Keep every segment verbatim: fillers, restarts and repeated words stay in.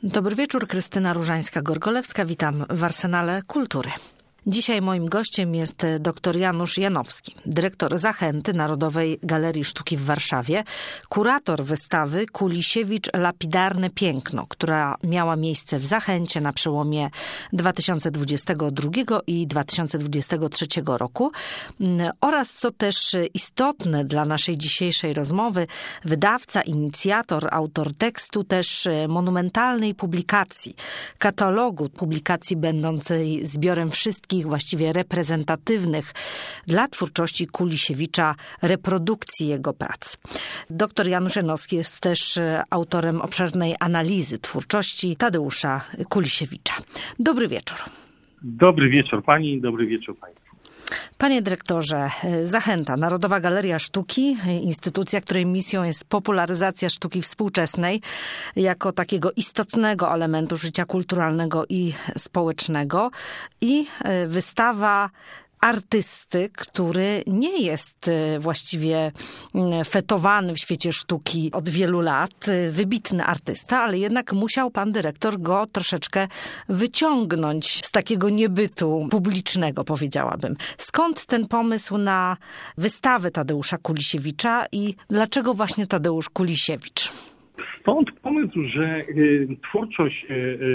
Dobry wieczór, Krystyna Różańska-Gorgolewska. Witam w Arsenale Kultury. Dzisiaj moim gościem jest dr Janusz Janowski, dyrektor Zachęty Narodowej Galerii Sztuki w Warszawie, kurator wystawy Kulisiewicz Lapidarne Piękno, która miała miejsce w Zachęcie na przełomie dwa tysiące dwudziestego drugiego i dwa tysiące dwudziestego trzeciego roku oraz, co też istotne dla naszej dzisiejszej rozmowy, wydawca, inicjator, autor tekstu też monumentalnej publikacji, katalogu publikacji będącej zbiorem wszystkich właściwie reprezentatywnych dla twórczości Kulisiewicza reprodukcji jego prac. Doktor Janusz Janowski jest też autorem obszernej analizy twórczości Tadeusza Kulisiewicza. Dobry wieczór. Dobry wieczór pani, dobry wieczór państwu. Panie dyrektorze, Zachęta, Narodowa Galeria Sztuki, instytucja, której misją jest popularyzacja sztuki współczesnej jako takiego istotnego elementu życia kulturalnego i społecznego, i wystawa artysty, który nie jest właściwie fetowany w świecie sztuki od wielu lat, wybitny artysta, ale jednak musiał pan dyrektor go troszeczkę wyciągnąć z takiego niebytu publicznego, powiedziałabym. Skąd ten pomysł na wystawę Tadeusza Kulisiewicza i dlaczego właśnie Tadeusz Kulisiewicz? Stąd pomysł, że y, twórczość y,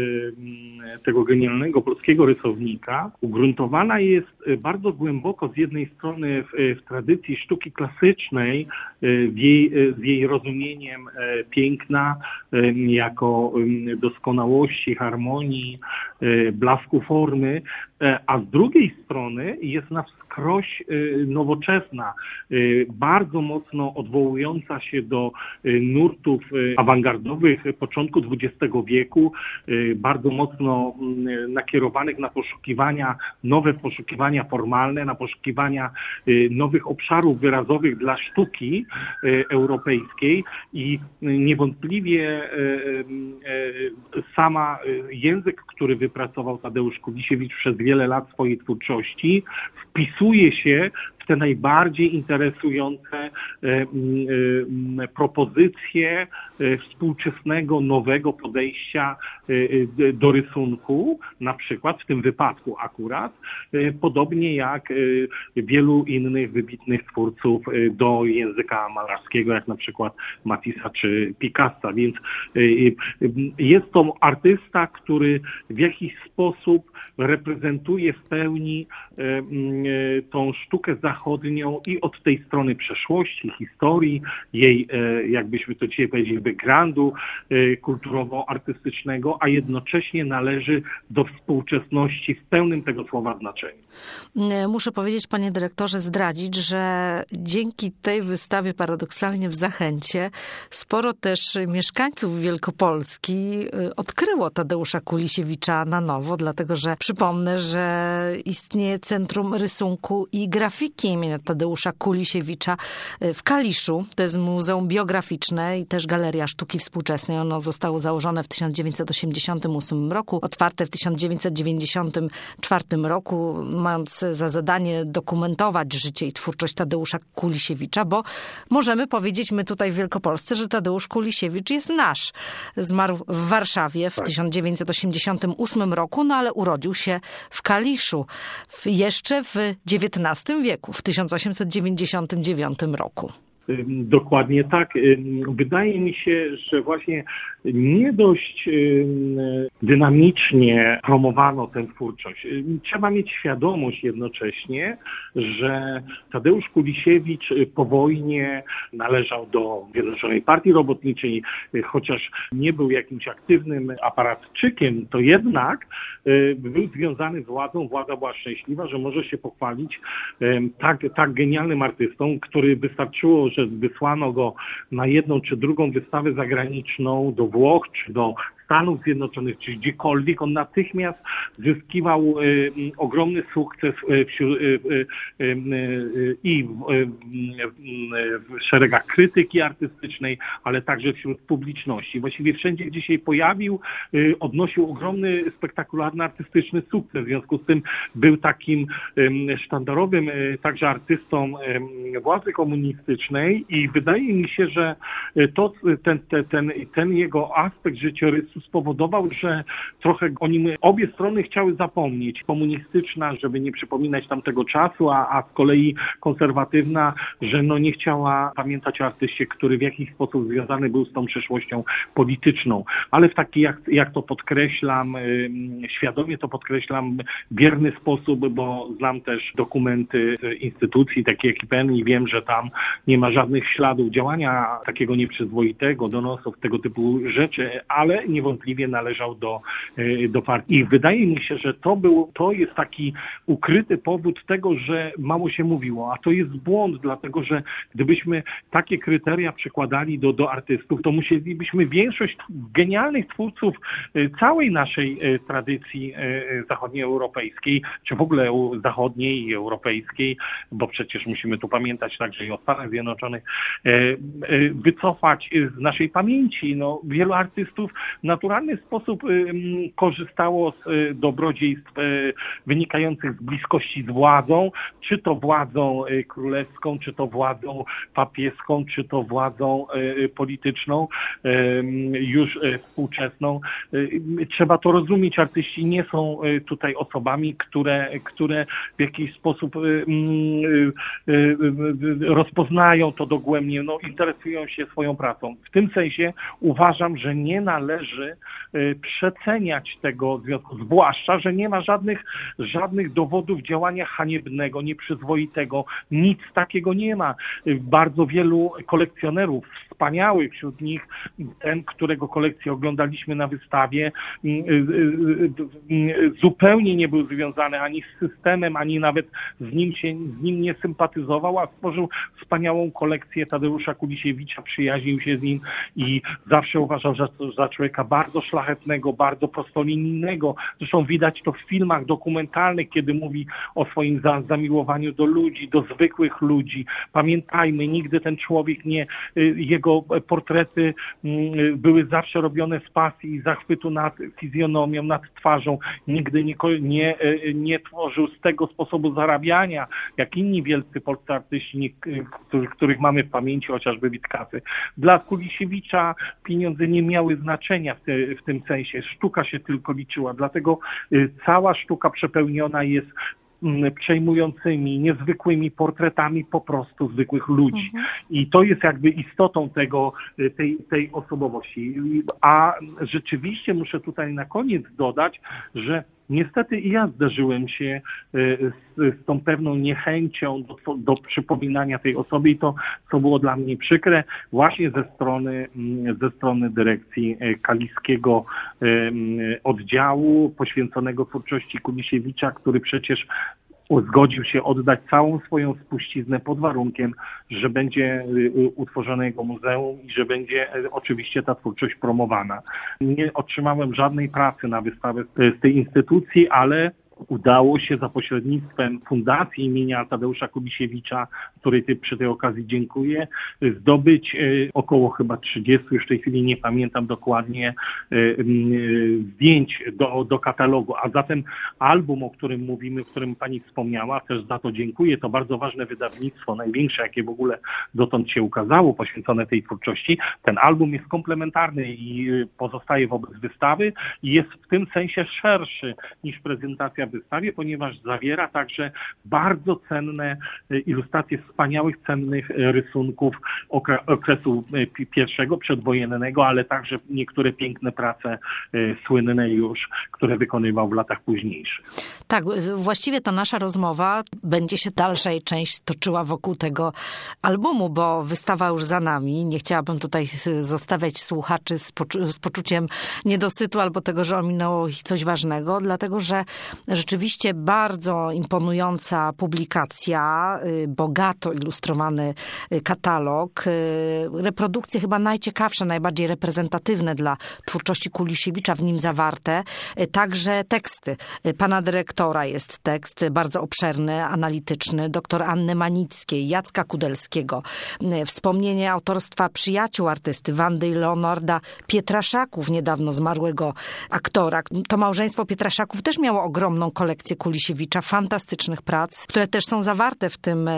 y, tego genialnego polskiego rysownika ugruntowana jest bardzo głęboko z jednej strony w, w tradycji sztuki klasycznej, y, w jej, y, z jej rozumieniem y, piękna y, jako y, doskonałości, harmonii, y, blasku formy, y, a z drugiej strony jest na wskroś y, nowoczesna, y, bardzo mocno odwołująca się do y, nurtów y, awangardowych początku dwudziestego wieku, bardzo mocno nakierowanych na poszukiwania, nowe poszukiwania formalne, na poszukiwania nowych obszarów wyrazowych dla sztuki europejskiej i niewątpliwie sama język, który wypracował Tadeusz Kulisiewicz przez wiele lat swojej twórczości, wpisuje się te najbardziej interesujące e, e, propozycje e, współczesnego, nowego podejścia e, do rysunku, na przykład w tym wypadku akurat, e, podobnie jak e, wielu innych wybitnych twórców e, do języka malarskiego, jak na przykład Matissa czy Picassa. Więc e, jest to artysta, który w jakiś sposób reprezentuje w pełni e, e, tą sztukę zachodnią i od tej strony przeszłości, historii, jej, jakbyśmy to dzisiaj powiedzieli, backgroundu kulturowo-artystycznego, a jednocześnie należy do współczesności w pełnym tego słowa znaczeniu. Muszę powiedzieć, panie dyrektorze, zdradzić, że dzięki tej wystawie paradoksalnie w Zachęcie sporo też mieszkańców Wielkopolski odkryło Tadeusza Kulisiewicza na nowo, dlatego że przypomnę, że istnieje Centrum Rysunku i Grafiki imienia Tadeusza Kulisiewicza w Kaliszu. To jest Muzeum Biograficzne i też Galeria Sztuki Współczesnej. Ono zostało założone w tysiąc dziewięćset osiemdziesiątym ósmym roku, otwarte w tysiąc dziewięćset dziewięćdziesiątym czwartym roku, mając za zadanie dokumentować życie i twórczość Tadeusza Kulisiewicza, bo możemy powiedzieć my tutaj w Wielkopolsce, że Tadeusz Kulisiewicz jest nasz. Zmarł w Warszawie w tak. tysiąc dziewięćset osiemdziesiątym ósmym roku, no ale urodził się w Kaliszu w, jeszcze w dziewiętnastym wieku, w tysiąc osiemset dziewięćdziesiątym dziewiątym roku. Dokładnie tak. Wydaje mi się, że właśnie nie dość dynamicznie promowano tę twórczość. Trzeba mieć świadomość jednocześnie, że Tadeusz Kulisiewicz po wojnie należał do Zjednoczonej Partii Robotniczej, chociaż nie był jakimś aktywnym aparatczykiem, to jednak był związany z władzą. Władza była szczęśliwa, że może się pochwalić tak, tak genialnym artystą, który wystarczyło, że wysłano go na jedną czy drugą wystawę zagraniczną do Włoch czy do Stanów Zjednoczonych, czy gdziekolwiek, on natychmiast zyskiwał y, ogromny sukces y, wśród, y, y, y, i w, y, w szeregach krytyki artystycznej, ale także wśród publiczności. Właściwie wszędzie, gdzie się pojawił, y, odnosił ogromny, spektakularny, artystyczny sukces. W związku z tym był takim y, sztandarowym y, także artystą y, władzy komunistycznej i wydaje mi się, że to, ten, ten, ten, ten jego aspekt życiorysu prostu spowodował, że trochę o nim obie strony chciały zapomnieć. Komunistyczna, żeby nie przypominać tamtego czasu, a, a z kolei konserwatywna, że no nie chciała pamiętać o artyście, który w jakiś sposób związany był z tą przeszłością polityczną. Ale w taki, jak, jak to podkreślam, yy, świadomie to podkreślam, bierny sposób, bo znam też dokumenty instytucji takich jak I P N i wiem, że tam nie ma żadnych śladów działania takiego nieprzyzwoitego, donosów, tego typu rzeczy, ale niewątpliwie należał do, do partii. I wydaje mi się, że to był, to jest taki ukryty powód tego, że mało się mówiło, a to jest błąd, dlatego że gdybyśmy takie kryteria przykładali do, do artystów, to musielibyśmy większość genialnych twórców całej naszej tradycji zachodnioeuropejskiej, czy w ogóle zachodniej i europejskiej, bo przecież musimy tu pamiętać także i o Stanach Zjednoczonych, wycofać z naszej pamięci. No, wielu artystów w naturalny sposób korzystało z dobrodziejstw wynikających z bliskości z władzą, czy to władzą królewską, czy to władzą papieską, czy to władzą polityczną, już współczesną. Trzeba to rozumieć. Artyści nie są tutaj osobami, które, które w jakiś sposób rozpoznają to dogłębnie, no, interesują się swoją pracą. W tym sensie uważam, że nie należy przeceniać tego związku, zwłaszcza, że nie ma żadnych, żadnych dowodów działania haniebnego, nieprzyzwoitego. Nic takiego nie ma. Bardzo wielu kolekcjonerów, wspaniałych wśród nich, ten, którego kolekcję oglądaliśmy na wystawie, zupełnie nie był związany ani z systemem, ani nawet z nim się, z nim nie sympatyzował, a stworzył wspaniałą kolekcję Tadeusza Kulisiewicza, przyjaźnił się z nim i zawsze uważał za, za człowieka bardzo szlachetnego, bardzo prostolinijnego. Zresztą widać to w filmach dokumentalnych, kiedy mówi o swoim za, zamiłowaniu do ludzi, do zwykłych ludzi. Pamiętajmy, nigdy ten człowiek nie, jego portrety były zawsze robione z pasji i zachwytu nad fizjonomią, nad twarzą. Nigdy nie, nie, nie tworzył z tego sposobu zarabiania, jak inni wielcy polscy artyści, nie, których, których mamy w pamięci, chociażby Witkacy. Dla Kulisiewicza pieniądze nie miały znaczenia w, te, w tym sensie. Sztuka się tylko liczyła. Dlatego cała sztuka przepełniona jest przejmującymi, niezwykłymi portretami po prostu zwykłych ludzi. Mhm. I to jest jakby istotą tego, tej, tej osobowości. A rzeczywiście muszę tutaj na koniec dodać, że niestety i ja zderzyłem się z, z tą pewną niechęcią do, do przypominania tej osoby i to, co było dla mnie przykre, właśnie ze strony, ze strony dyrekcji kaliskiego oddziału poświęconego twórczości Kulisiewicza, który przecież zgodził się oddać całą swoją spuściznę pod warunkiem, że będzie utworzone jego muzeum i że będzie oczywiście ta twórczość promowana. Nie otrzymałem żadnej pracy na wystawę z tej instytucji, ale udało się za pośrednictwem Fundacji imienia Tadeusza Kulisiewicza, której przy tej okazji dziękuję, zdobyć około chyba trzydziestu, już w tej chwili nie pamiętam dokładnie, zdjęć do, do katalogu. A zatem album, o którym mówimy, o którym pani wspomniała, też za to dziękuję. To bardzo ważne wydawnictwo, największe, jakie w ogóle dotąd się ukazało, poświęcone tej twórczości. Ten album jest komplementarny i pozostaje wobec wystawy i jest w tym sensie szerszy niż prezentacja w wystawie, ponieważ zawiera także bardzo cenne ilustracje wspaniałych, cennych rysunków okresu pierwszego, przedwojennego, ale także niektóre piękne prace słynne już, które wykonywał w latach późniejszych. Tak, właściwie ta nasza rozmowa będzie się dalsza jej część toczyła wokół tego albumu, bo wystawa już za nami. Nie chciałabym tutaj zostawiać słuchaczy z, poczu- z poczuciem niedosytu albo tego, że ominęło ich coś ważnego, dlatego że rzeczywiście bardzo imponująca publikacja, bogato ilustrowany katalog, reprodukcje chyba najciekawsze, najbardziej reprezentatywne dla twórczości Kulisiewicza w nim zawarte, także teksty. Pana dyrektora jest tekst bardzo obszerny, analityczny, doktor Anny Manickiej, Jacka Kudelskiego, wspomnienie autorstwa przyjaciół artysty Wandy i Leonarda Pietraszaków, niedawno zmarłego aktora. To małżeństwo Pietraszaków też miało ogromną kolekcję Kulisiewicza, fantastycznych prac, które też są zawarte w tym, w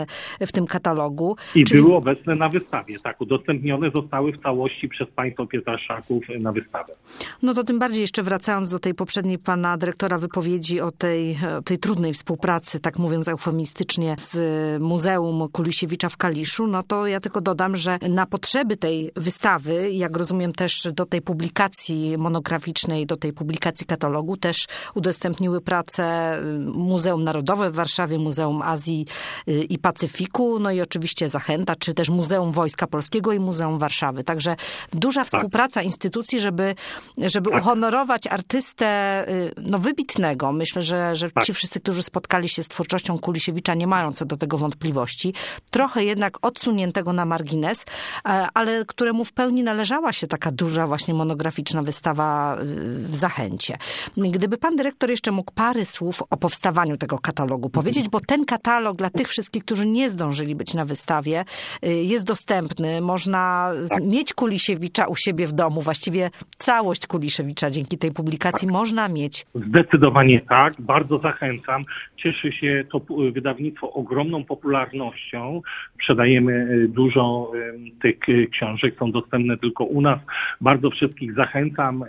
w tym katalogu. I Czyli... były obecne na wystawie, tak, udostępnione zostały w całości przez państwo Pietraszaków na wystawę. No to tym bardziej jeszcze wracając do tej poprzedniej pana dyrektora wypowiedzi o tej, o tej trudnej współpracy, tak mówiąc eufemistycznie, z Muzeum Kulisiewicza w Kaliszu, no to ja tylko dodam, że na potrzeby tej wystawy, jak rozumiem też do tej publikacji monograficznej, do tej publikacji katalogu też udostępniły pracę Muzeum Narodowe w Warszawie, Muzeum Azji i Pacyfiku, no i oczywiście Zachęta, czy też Muzeum Wojska Polskiego i Muzeum Warszawy. Także duża współpraca tak. instytucji, żeby, żeby tak. uhonorować artystę no, wybitnego. Myślę, że, że tak. ci wszyscy, którzy spotkali się z twórczością Kulisiewicza, nie mają co do tego wątpliwości. Trochę jednak odsuniętego na margines, ale któremu w pełni należała się taka duża właśnie monograficzna wystawa w Zachęcie. Gdyby pan dyrektor jeszcze mógł parę słów o powstawaniu tego katalogu powiedzieć, bo ten katalog dla tych wszystkich, którzy nie zdążyli być na wystawie, jest dostępny. Można tak. mieć Kulisiewicza u siebie w domu. Właściwie całość Kulisiewicza dzięki tej publikacji tak. można mieć. Zdecydowanie tak. Bardzo zachęcam. Cieszy się to wydawnictwo ogromną popularnością. Sprzedajemy dużo tych książek. Są dostępne tylko u nas. Bardzo wszystkich zachęcam,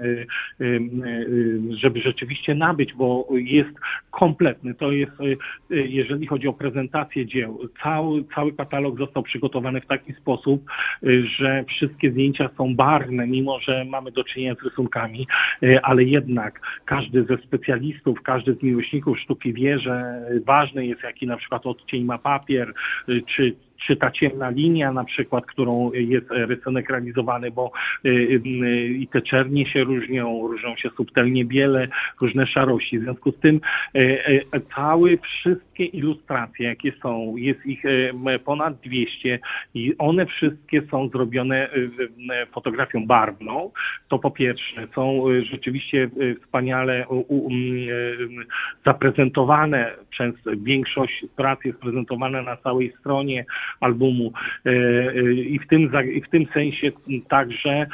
żeby rzeczywiście nabyć, bo jest kompletny. To jest, jeżeli chodzi o prezentację dzieł, cały, cały katalog został przygotowany w taki sposób, że wszystkie zdjęcia są barwne, mimo że mamy do czynienia z rysunkami, ale jednak każdy ze specjalistów, każdy z miłośników sztuki wie, że ważny jest, jaki na przykład odcień ma papier, czy czy ta ciemna linia na przykład, którą jest rysunek realizowany, bo i te czernie się różnią, różnią się subtelnie biele, różne szarości. W związku z tym całe wszystkie ilustracje, jakie są, jest ich ponad dwieście i one wszystkie są zrobione fotografią barwną. To po pierwsze, są rzeczywiście wspaniale zaprezentowane, często większość prac jest prezentowana na całej stronie albumu i w tym, i w tym sensie także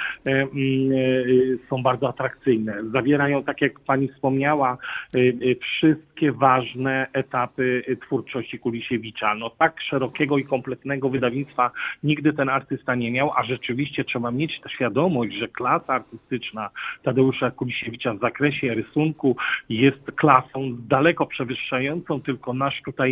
są bardzo atrakcyjne. Zawierają, tak jak pani wspomniała, wszystkie ważne etapy twórczości Kulisiewicza. No tak szerokiego i kompletnego wydawnictwa nigdy ten artysta nie miał, a rzeczywiście trzeba mieć tę świadomość, że klasa artystyczna Tadeusza Kulisiewicza w zakresie rysunku jest klasą daleko przewyższającą tylko nasz tutaj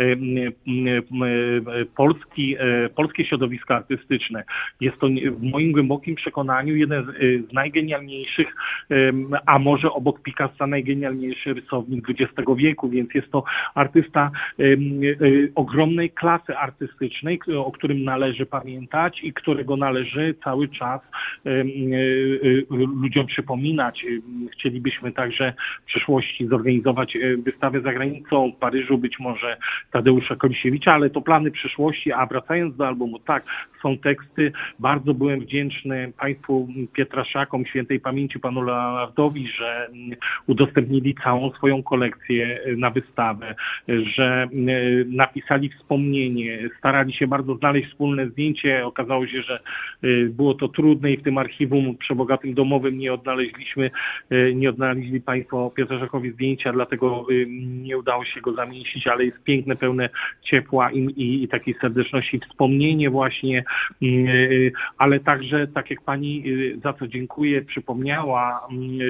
polski, polskie środowisko artystyczne. Jest to w moim głębokim przekonaniu jeden z najgenialniejszych, a może obok Picassa najgenialniejszy rysownik dwudziestego wieku, więc jest to artysta ogromnej klasy artystycznej, o którym należy pamiętać i którego należy cały czas ludziom przypominać. Chcielibyśmy także w przyszłości zorganizować wystawę za granicą, w Paryżu być może Tadeusza Kulisiewicza, ale to plany przyszłości, a wracając do albumu, tak, są teksty. Bardzo byłem wdzięczny państwu Pietraszakom, świętej pamięci panu Leonardowi, że udostępnili całą swoją kolekcję na wystawę, że napisali wspomnienie, starali się bardzo znaleźć wspólne zdjęcie. Okazało się, że było to trudne i w tym archiwum przebogatym domowym nie odnaleźliśmy, nie odnaleźli państwo Pietraszakowi zdjęcia, dlatego nie udało się go zamieścić, ale jest piękne, pełne ciepła i, i, i takiej serdeczności wspomnienie właśnie, ale także, tak jak pani, za co dziękuję, przypomniała,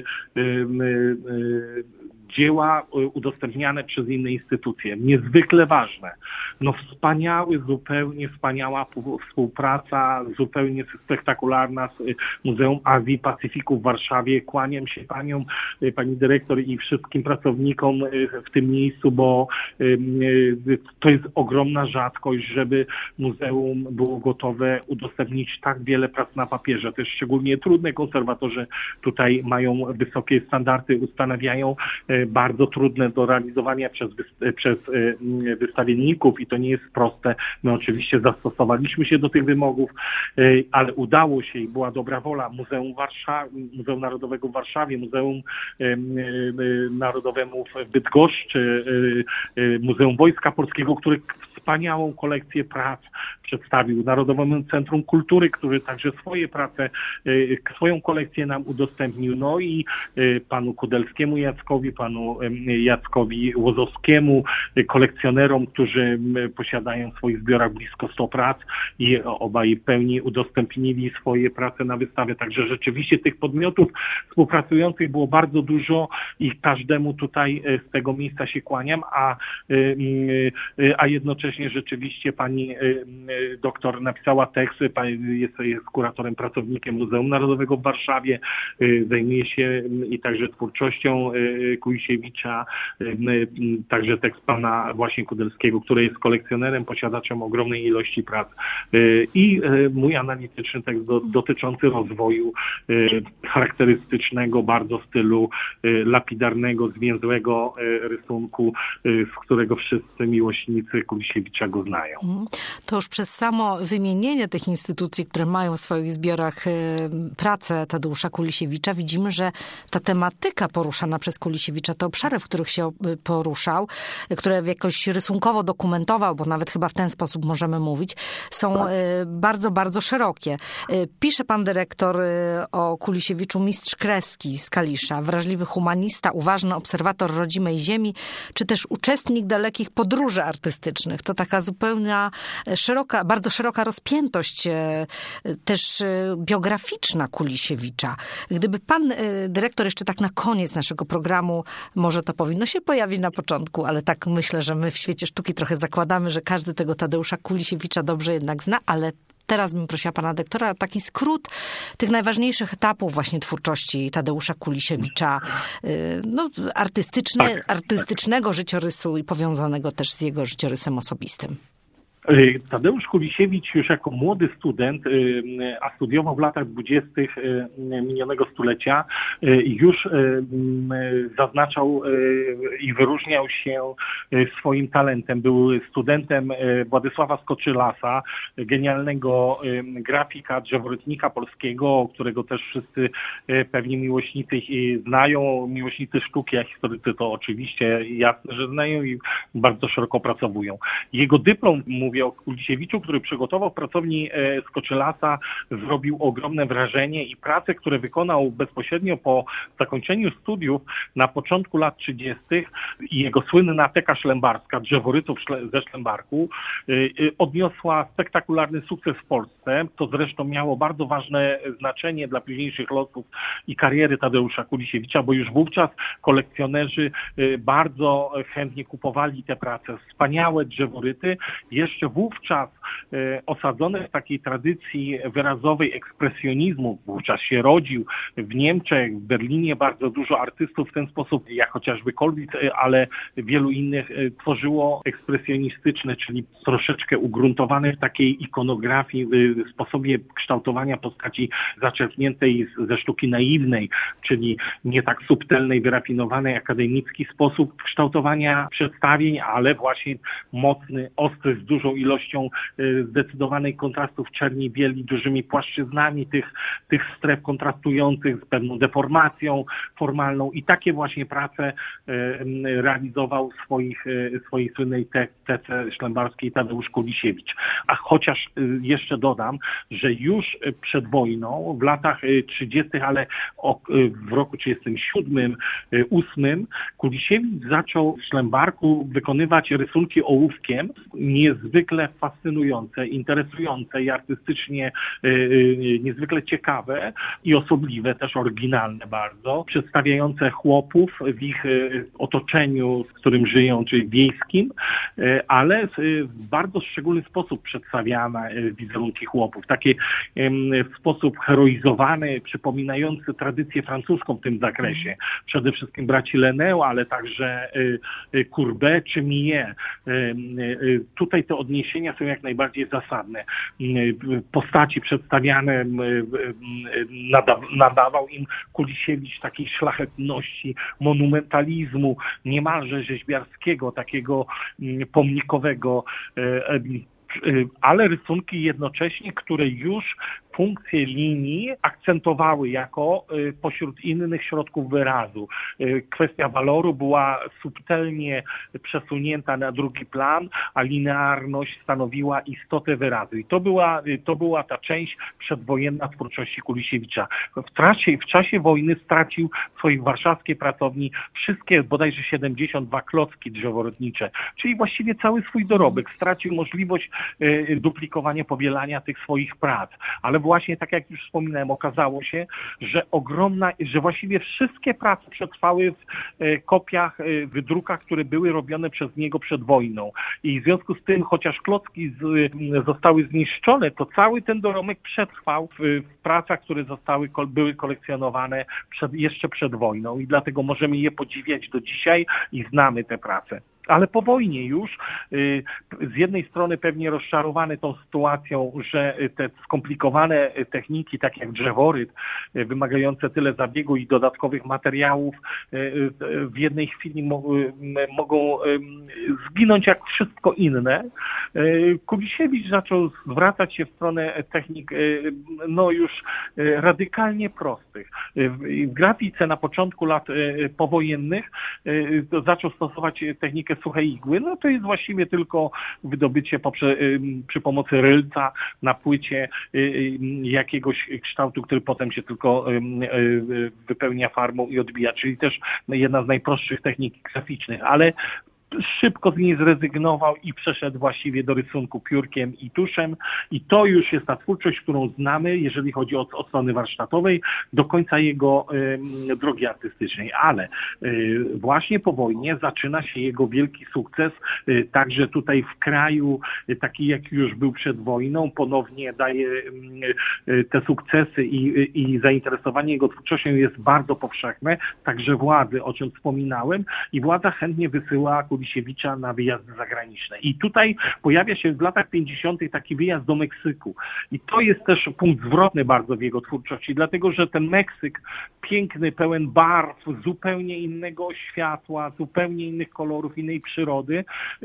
dzieła udostępniane przez inne instytucje, niezwykle ważne. No wspaniały, zupełnie wspaniała współpraca, zupełnie spektakularna z Muzeum Azji i Pacyfiku w Warszawie. Kłaniam się paniom, pani dyrektor i wszystkim pracownikom w tym miejscu, bo to jest ogromna rzadkość, żeby muzeum było gotowe udostępnić tak wiele prac na papierze. To jest szczególnie trudne. Konserwatorzy tutaj mają wysokie standardy, ustanawiają, bardzo trudne do realizowania przez, przez wystawienników i to nie jest proste. My oczywiście zastosowaliśmy się do tych wymogów, ale udało się i była dobra wola Muzeum Warszawy, Muzeum Narodowego w Warszawie, Muzeum Narodowemu w Bydgoszczy, Muzeum Wojska Polskiego, które wspaniałą kolekcję prac przedstawił Narodowemu Centrum Kultury, który także swoje prace, swoją kolekcję nam udostępnił. No i panu Kudelskiemu Jackowi, panu Jackowi Łozowskiemu, kolekcjonerom, którzy posiadają w swoich zbiorach blisko sto prac i obaj w pełni udostępnili swoje prace na wystawę. Także rzeczywiście tych podmiotów współpracujących było bardzo dużo i każdemu tutaj z tego miejsca się kłaniam, a, a jednocześnie rzeczywiście pani doktor napisała tekst, jest, jest kuratorem, pracownikiem Muzeum Narodowego w Warszawie, zajmuje się i także twórczością Kulisiewicza, także tekst pana właśnie Kudelskiego, który jest kolekcjonerem, posiadaczem ogromnej ilości prac, i mój analityczny tekst do, dotyczący rozwoju charakterystycznego bardzo stylu lapidarnego, zwięzłego rysunku, z którego wszyscy miłośnicy Kulisiewicza go znają. To już przez samo wymienienie tych instytucji, które mają w swoich zbiorach pracę Tadeusza Kulisiewicza, widzimy, że ta tematyka poruszana przez Kulisiewicza, te obszary, w których się poruszał, które jakoś rysunkowo dokumentował, bo nawet chyba w ten sposób możemy mówić, są bardzo, bardzo szerokie. Pisze pan dyrektor o Kulisiewiczu: mistrz kreski z Kalisza, wrażliwy humanista, uważny obserwator rodzimej ziemi, czy też uczestnik dalekich podróży artystycznych. To taka zupełnie szeroka, bardzo szeroka rozpiętość też biograficzna Kulisiewicza. Gdyby pan dyrektor jeszcze tak na koniec naszego programu, może to powinno się pojawić na początku, ale tak myślę, że my w świecie sztuki trochę zakładamy, że każdy tego Tadeusza Kulisiewicza dobrze jednak zna, ale teraz bym prosiła pana dyrektora taki skrót tych najważniejszych etapów właśnie twórczości Tadeusza Kulisiewicza, no, artystyczny, artystycznego życiorysu i powiązanego też z jego życiorysem osobistym. Tadeusz Kulisiewicz już jako młody student, a studiował w latach dwudziestych minionego stulecia, już zaznaczał i wyróżniał się swoim talentem. Był studentem Władysława Skoczylasa, genialnego grafika, drzeworytnika polskiego, którego też wszyscy pewnie miłośnicy znają, miłośnicy sztuki, a historycy to oczywiście jasne, że znają i bardzo szeroko opracowują. Jego dyplom, mówię o Kulisiewiczu, który przygotował w pracowni Skoczylasa, zrobił ogromne wrażenie i prace, które wykonał bezpośrednio po zakończeniu studiów na początku lat trzydziestych i jego słynna teka szlembarska, drzeworytów ze Szlembarku, odniosła spektakularny sukces w Polsce. To zresztą miało bardzo ważne znaczenie dla późniejszych losów i kariery Tadeusza Kulisiewicza, bo już wówczas kolekcjonerzy bardzo chętnie kupowali te prace. Wspaniałe drzeworyty, jeszcze wówczas osadzone w takiej tradycji wyrazowej ekspresjonizmu, wówczas się rodził w Niemczech, w Berlinie bardzo dużo artystów w ten sposób, jak chociażby Kolwitz, ale wielu innych, tworzyło ekspresjonistyczne, czyli troszeczkę ugruntowane w takiej ikonografii, w sposobie kształtowania postaci zaczerpniętej ze sztuki naiwnej, czyli nie tak subtelnej, wyrafinowanej, akademicki sposób kształtowania przedstawień, ale właśnie mocny, ostry, z dużą ilością zdecydowanej kontrastów czerni, bieli, dużymi płaszczyznami tych, tych stref kontrastujących z pewną deformacją formalną i takie właśnie prace realizował w swoich, swojej słynnej tece szlembarskiej Tadeusz Kulisiewicz. A chociaż jeszcze dodam, że już przed wojną, w latach trzydziestych, ale w roku trzydziestym siódmym, ósmym, Kulisiewicz zaczął w Szlembarku wykonywać rysunki ołówkiem, niezwykle fascynujące, interesujące i artystycznie niezwykle ciekawe i osobliwe, też oryginalne bardzo, przedstawiające chłopów w ich otoczeniu, w którym żyją, czyli wiejskim, ale w bardzo szczególny sposób przedstawiane wizerunki chłopów. Taki w sposób heroizowany, przypominający tradycję francuską w tym zakresie. Przede wszystkim braci Leneu, ale także Courbet czy Millet. Tutaj te odniesienia są jak najbardziej zasadne. Postaci przedstawiane nadawał im Kulisiewicz takiej szlachetności, monumentalizmu, niemalże rzeźbiarskiego, takiego pomnikowego, ale rysunki jednocześnie, które już funkcje linii akcentowały jako pośród innych środków wyrazu. Kwestia waloru była subtelnie przesunięta na drugi plan, a linearność stanowiła istotę wyrazu. I to była, to była ta część przedwojenna twórczości Kulisiewicza. W czasie, w czasie wojny stracił w swojej warszawskiej pracowni wszystkie bodajże siedemdziesiąt dwa klocki drzeworodnicze, czyli właściwie cały swój dorobek. Stracił możliwość duplikowania, powielania tych swoich prac. Ale właśnie, tak jak już wspominałem, okazało się, że ogromna, że właściwie wszystkie prace przetrwały w kopiach, w wydrukach, które były robione przez niego przed wojną. I w związku z tym, chociaż klocki z, zostały zniszczone, to cały ten dorobek przetrwał w, w pracach, które zostały, były kolekcjonowane przed, jeszcze przed wojną. I dlatego możemy je podziwiać do dzisiaj i znamy te prace. Ale po wojnie już z jednej strony pewnie rozczarowany tą sytuacją, że te skomplikowane techniki, tak jak drzeworyt, wymagające tyle zabiegu i dodatkowych materiałów, w jednej chwili mogą zginąć jak wszystko inne. Kulisiewicz zaczął zwracać się w stronę technik no już radykalnie prostych. W grafice na początku lat powojennych zaczął stosować technikę suchej igły, no to jest właściwie tylko wydobycie poprzez, przy pomocy rylca na płycie jakiegoś kształtu, który potem się tylko wypełnia farbą i odbija, czyli też jedna z najprostszych technik graficznych, ale szybko z niej zrezygnował i przeszedł właściwie do rysunku piórkiem i tuszem i to już jest ta twórczość, którą znamy, jeżeli chodzi o, o strony warsztatowej, do końca jego y, drogi artystycznej, ale y, właśnie po wojnie zaczyna się jego wielki sukces, y, także tutaj w kraju, y, taki jak już był przed wojną, ponownie daje y, y, te sukcesy i, y, i zainteresowanie jego twórczością jest bardzo powszechne, także władzy, o czym wspominałem, i władza chętnie wysyła Kulisiewicza na wyjazdy zagraniczne. I tutaj pojawia się w latach pięćdziesiątych taki wyjazd do Meksyku. I to jest też punkt zwrotny bardzo w jego twórczości, dlatego że ten Meksyk, piękny, pełen barw, zupełnie innego światła, zupełnie innych kolorów, innej przyrody,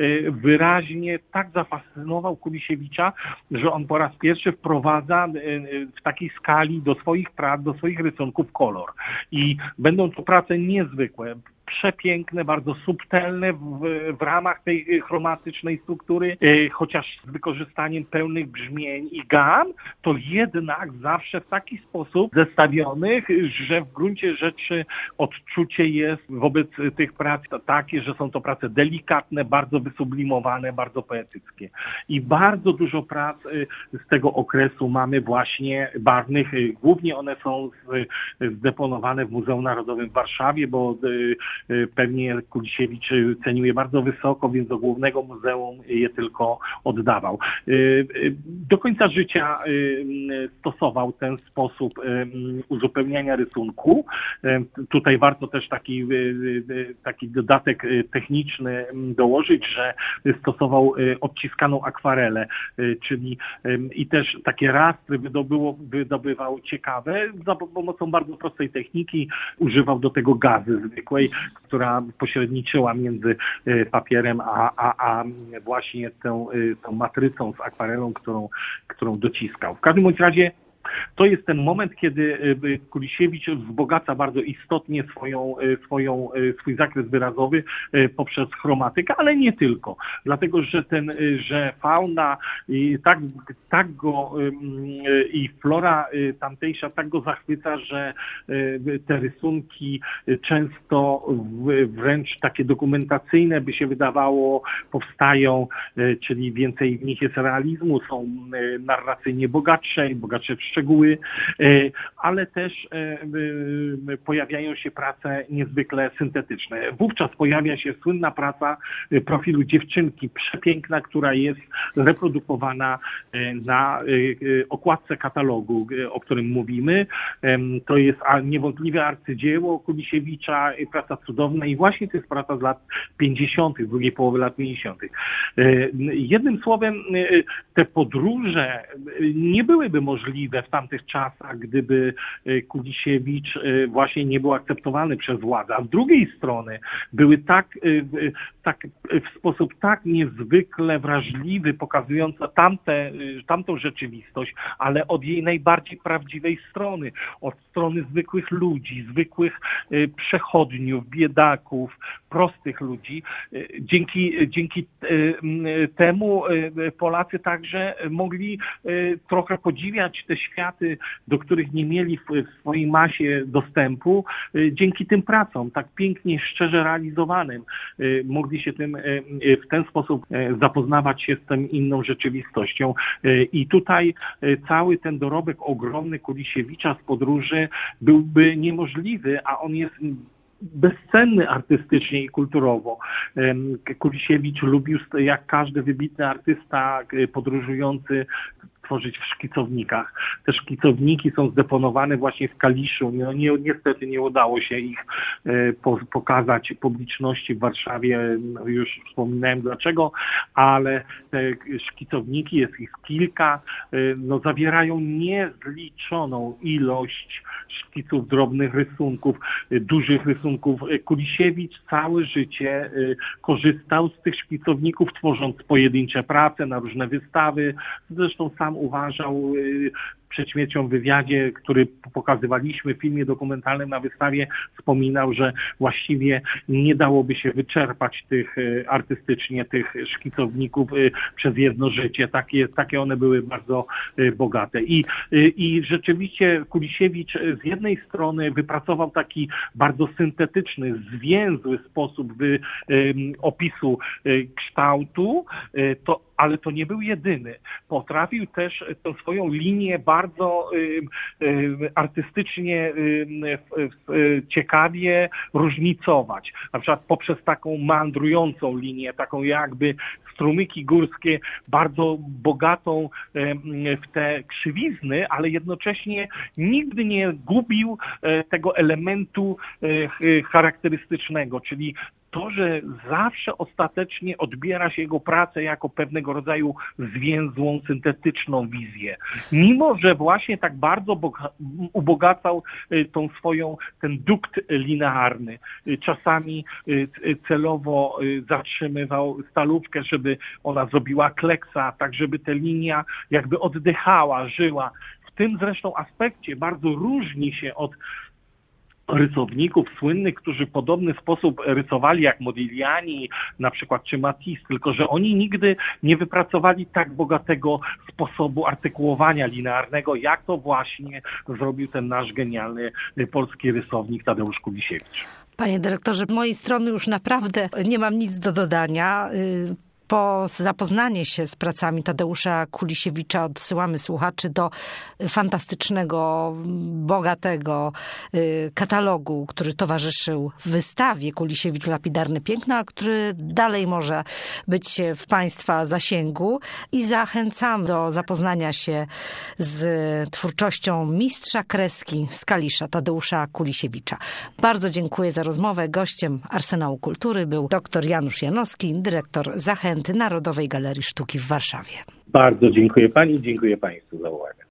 wyraźnie tak zafascynował Kulisiewicza, że on po raz pierwszy wprowadza w takiej skali do swoich prac, do swoich rysunków kolor. I będą to prace niezwykłe, przepiękne, bardzo subtelne w, w ramach tej chromatycznej struktury, e, chociaż z wykorzystaniem pełnych brzmień i gam, to jednak zawsze w taki sposób zestawionych, że w gruncie rzeczy odczucie jest wobec tych prac takie, że są to prace delikatne, bardzo wysublimowane, bardzo poetyckie. I bardzo dużo prac z tego okresu mamy właśnie barwnych. Głównie one są zdeponowane w Muzeum Narodowym w Warszawie, bo pewnie Kulisiewicz cenił je bardzo wysoko, więc do Głównego Muzeum je tylko oddawał. Do końca życia stosował ten sposób uzupełniania rysunku. Tutaj warto też taki, taki dodatek techniczny dołożyć, że stosował odciskaną akwarelę, czyli i też takie rastry wydobyło, wydobywał ciekawe za pomocą bardzo prostej techniki. Używał do tego gazy zwykłej, która pośredniczyła między papierem a, a, a właśnie tą, tą matrycą z akwarelą, którą, którą dociskał. W każdym bądź razie to jest ten moment, kiedy Kulisiewicz wzbogaca bardzo istotnie swoją, swoją, swój zakres wyrazowy poprzez chromatykę, ale nie tylko. Dlatego, że ten, że fauna i tak, tak go i flora tamtejsza tak go zachwyca, że te rysunki często wręcz takie dokumentacyjne, by się wydawało, powstają, czyli więcej w nich jest realizmu, są narracyjnie bogatsze, bogatsze w szczegóły, ale też pojawiają się prace niezwykle syntetyczne. Wówczas pojawia się słynna praca profilu dziewczynki, przepiękna, która jest reprodukowana na okładce katalogu, o którym mówimy. To jest niewątpliwie arcydzieło Kulisiewicza, praca cudowna i właśnie to jest praca z lat pięćdziesiątych, drugiej połowy lat pięćdziesiątych. Jednym słowem, te podróże nie byłyby możliwe możliwe w tamtych czasach, gdyby Kulisiewicz właśnie nie był akceptowany przez władzę. A z drugiej strony były tak, tak w sposób tak niezwykle wrażliwy, pokazująca tamte, tamtą rzeczywistość, ale od jej najbardziej prawdziwej strony, od strony zwykłych ludzi, zwykłych przechodniów, biedaków, prostych ludzi. Dzięki, dzięki temu Polacy także mogli trochę podziwiać te światy, do których nie mieli w swojej masie dostępu. Dzięki tym pracom, tak pięknie, szczerze realizowanym, mogli się tym w ten sposób zapoznawać się z tą inną rzeczywistością. I tutaj cały ten dorobek ogromny Kulisiewicza z podróży byłby niemożliwy, a on jest bezcenny artystycznie i kulturowo. Kulisiewicz lubił, jak każdy wybitny artysta podróżujący, tworzyć w szkicownikach. Te szkicowniki są zdeponowane właśnie w Kaliszu. No, nie, niestety nie udało się ich e, po, pokazać publiczności w Warszawie. No, już wspominałem dlaczego, ale te szkicowniki, jest ich kilka, e, no, zawierają niezliczoną ilość szkiców, drobnych rysunków, e, dużych rysunków. Kulisiewicz całe życie e, korzystał z tych szkicowników, tworząc pojedyncze prace na różne wystawy. Zresztą sam uważał przed śmiercią w wywiadzie, który pokazywaliśmy w filmie dokumentalnym na wystawie, wspominał, że właściwie nie dałoby się wyczerpać tych artystycznie tych szkicowników przez jedno życie. Takie, takie one były bardzo bogate. I, i rzeczywiście Kulisiewicz z jednej strony wypracował taki bardzo syntetyczny, zwięzły sposób wy, opisu kształtu, to ale to nie był jedyny. Potrafił też tę swoją linię bardzo y, y, artystycznie y, y, ciekawie różnicować. Na przykład poprzez taką meandrującą linię, taką jakby strumyki górskie, bardzo bogatą y, w te krzywizny, ale jednocześnie nigdy nie gubił y, tego elementu y, charakterystycznego, czyli to, że zawsze ostatecznie odbiera się jego pracę jako pewnego rodzaju zwięzłą, syntetyczną wizję. Mimo że właśnie tak bardzo ubogacał tą swoją, ten dukt linearny. Czasami celowo zatrzymywał stalówkę, żeby ona zrobiła kleksa, tak żeby ta linia jakby oddychała, żyła. W tym zresztą aspekcie bardzo różni się od rysowników słynnych, którzy w podobny sposób rysowali jak Modigliani na przykład czy Matisse, tylko że oni nigdy nie wypracowali tak bogatego sposobu artykułowania linearnego, jak to właśnie zrobił ten nasz genialny polski rysownik Tadeusz Kulisiewicz. Panie dyrektorze, z mojej strony już naprawdę nie mam nic do dodania. Po zapoznanie się z pracami Tadeusza Kulisiewicza odsyłamy słuchaczy do fantastycznego, bogatego katalogu, który towarzyszył wystawie Kulisiewicz Lapidarne Piękno, a który dalej może być w Państwa zasięgu. I zachęcam do zapoznania się z twórczością mistrza kreski z Kalisza, Tadeusza Kulisiewicza. Bardzo dziękuję za rozmowę. Gościem Arsenału Kultury był dr Janusz Janowski, dyrektor Zachęty Narodowej Galerii Sztuki w Warszawie. Bardzo dziękuję Pani i dziękuję Państwu za uwagę.